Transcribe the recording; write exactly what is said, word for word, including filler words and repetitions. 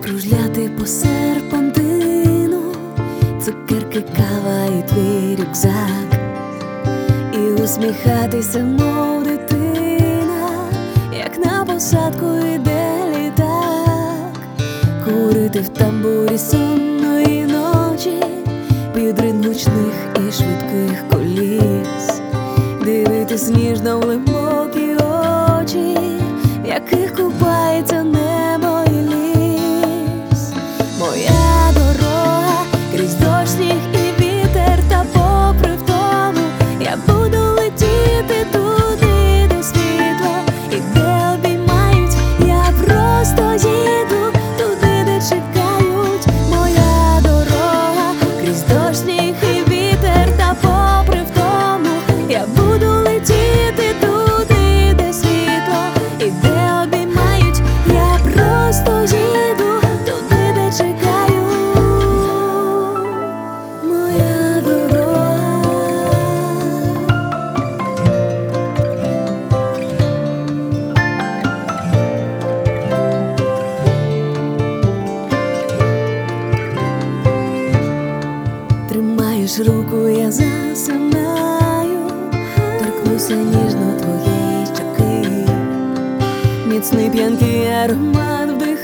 кружляти по серпантину, цукерки, кава і твій рюкзак, і усміхатися, мов дитина, як на посадку йде літак, курити в тамбурі сонної ночі під ритм гучних і швидких коліс, дивитись ніжно в глибокі очі, в яких купається небо і ліс. Моя дорога крізь дощ, сніг і вітер, та попри втому я буду летіти туди, де світло і де обіймають. Я просто їду туди, де чекають. Моя дорога крізь дощ, сніг і вітер, та попри втому я буду летіти туди, де світло і де обіймають. Я просто їду туди, де чекають. Моя дорога. Тримаєш руку, я засинаю, торкнуся ніжно твоєї щоки, міцний п'янкий аромат вдихаю.